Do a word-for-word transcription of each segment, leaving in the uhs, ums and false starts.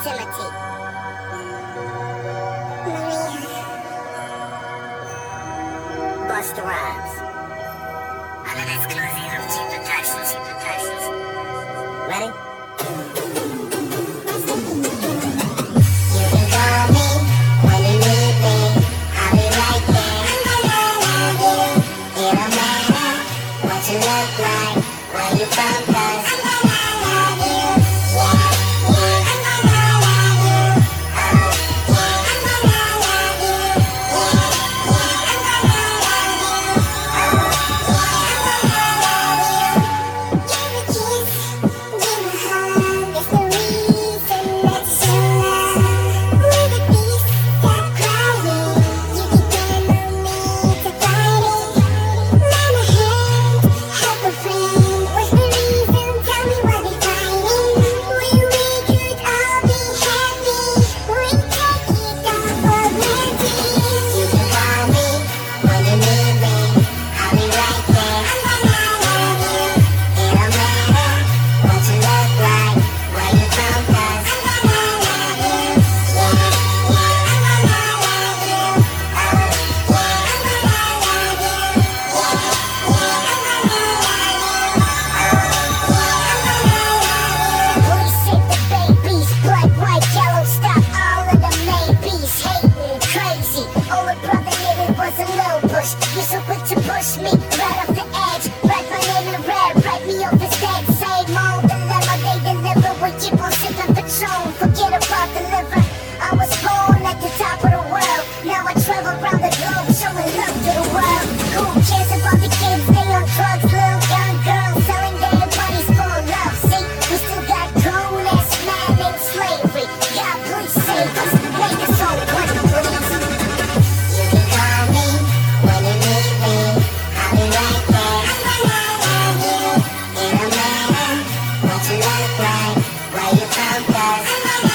Timothy. Maria. Busta Rhymes. Under the exclusive of Cheap Productions. Cheap Productions. Ready? You can call me when you need me. I'll be right there. It don't matter what you look like, where you from, 'cause you're so quick to push me right off the edge. Write my name in red, write me off instead. Same old dilemma, they deliver when you gon' sip and Patron. Forget about the liver. I was born at the top of the world. Now I travel around the globe, showing love to the world. Who cares about the kids? They on drugs, little young girls selling their bodies for love. See, we still got grown ass man named slavery. God, please save us. Make us all one, please. You can call me when you need me, I'll be right there. It don't matter what you look like, where you from, 'cause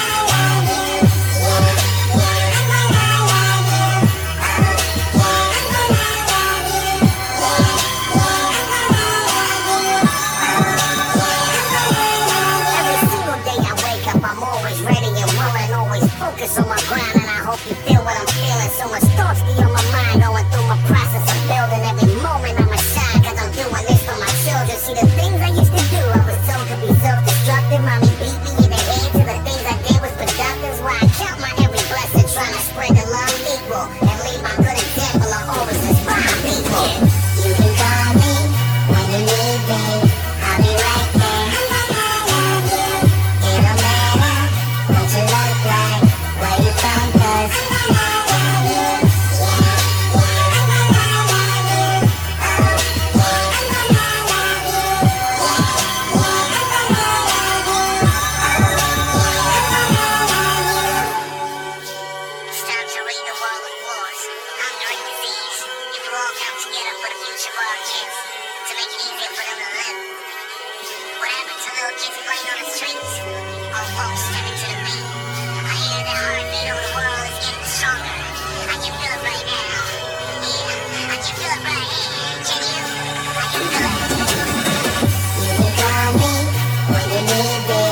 every single day I wake up, I'm always ready and willing, always focused on my grind, and I hope you feel what I'm feeling. So much thoughts be on my mind, going through my process of building. Every moment I'ma shine, 'cause I'm doing this for my children. See, the things I used to do, I was told to be self-destructive. Mommy beat me in the head till the things I did was productive. Why I count my every blessing, trying to spread the love equal and leave my good example. I always inspire people. You can call me when you need me, I'll be right there. It don't matter what you look like, where you from, 'cause it's time to read the world of wars, hunger and disease. If we all come together for the future of our kids, to make it easier for them to live. What happened to little kids playing on the streets? Old folks stepping to the beat. I hear their heartbeat over the world is getting stronger. I can feel it right now. Yeah, I can feel it right here. Can you? I can feel it. You can call me when you need me.